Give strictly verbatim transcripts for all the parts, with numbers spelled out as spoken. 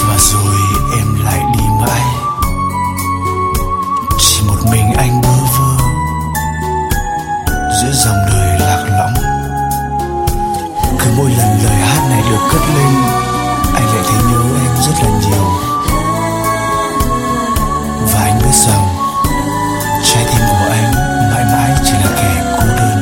Và rồi em lại đi mãi, chỉ một mình anh bơ vơ giữa dòng đời lạc lõng. Cứ mỗi lần lời hát này được cất lên, anh lại thấy nhớ em rất là nhiều. Và anh biết rằng trái tim của anh mãi mãi chỉ là kẻ cô đơn.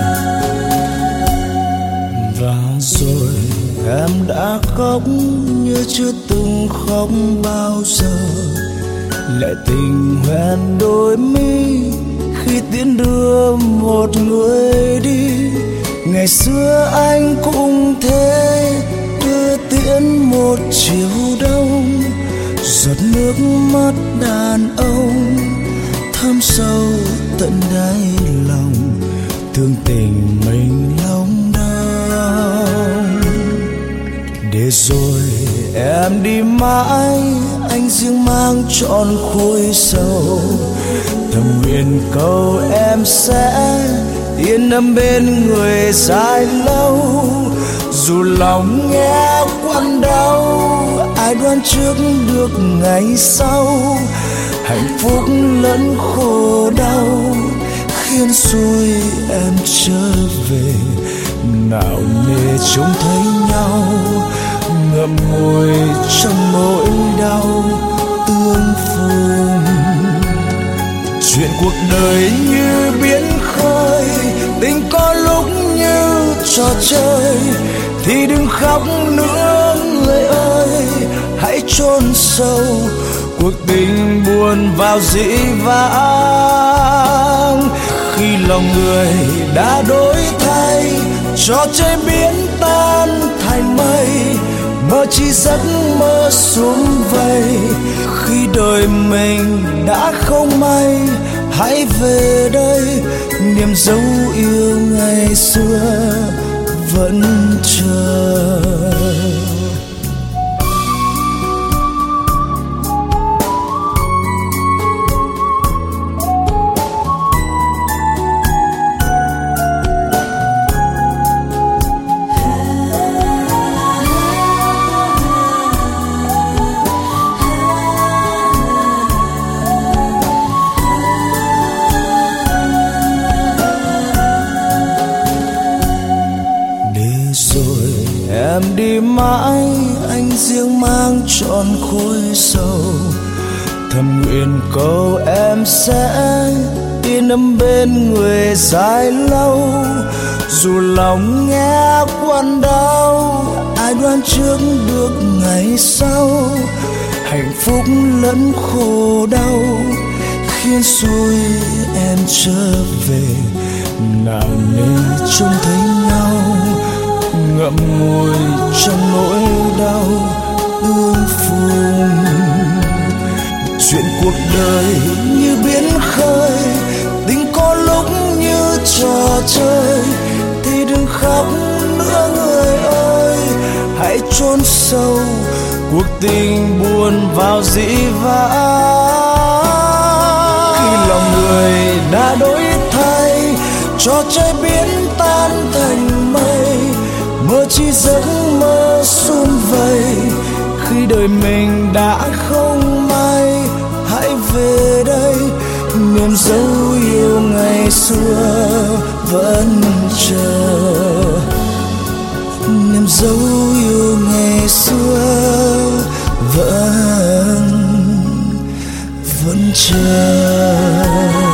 Và rồi em đã khóc như chưa từng khóc bao giờ, lệ tình hoen đôi mi khi tiễn đưa một người đi. Ngày xưa anh cũng thế, đưa tiễn một chiều đông, giọt nước mắt đàn ông thấm sâu tận đáy lòng, thương tình mình lòng đau. Để rồi em đi mãi, anh riêng mang trọn khối sầu, thầm nguyện cầu em sẽ yên ấm bên người dài lâu. Dù lòng nghe quặn đau, ai đoán trước được ngày sau, hạnh phúc lẫn khổ đau khiến xuôi em trở về. Nào nề trông thấy nhau, ngậm ngùi trong nỗi đau tương phùng. Chuyện cuộc đời như biển khơi, tình có lúc như trò chơi, thì đừng khóc nữa người ơi, hãy chôn sâu cuộc tình buồn vào dĩ vãng. Khi lòng người đã đổi thay, trò chơi biến tan thành mây, mơ chỉ giấc mơ sum vầy. Khi đời mình đã không may, hãy về đây, niềm dấu yêu ngày xưa vẫn chờ. Em đi mãi, anh riêng mang trọn khối sầu, thầm nguyện cầu em sẽ yên ấm bên người dài lâu. Dù lòng nghe quặn đau, ai đoán trước được ngày sau, hạnh phúc lẫn khổ đau khiến xuôi em trở về. Nào nên trông thấy nhau, ngậm ngùi trong nỗi đau tương phùng. Chuyện cuộc đời như biển khơi, tình có lúc như trò chơi, thì đừng khóc nữa người ơi, hãy chôn sâu cuộc tình buồn vào dĩ vãng. Khi lòng người đã đổi thay, trò chơi biến tan thành mây, mơ chỉ giấc mơ sum vầy. Khi đời mình đã không may, hãy về đây, niềm dấu yêu ngày xưa vẫn chờ. Niềm dấu yêu ngày xưa vẫn vẫn chờ.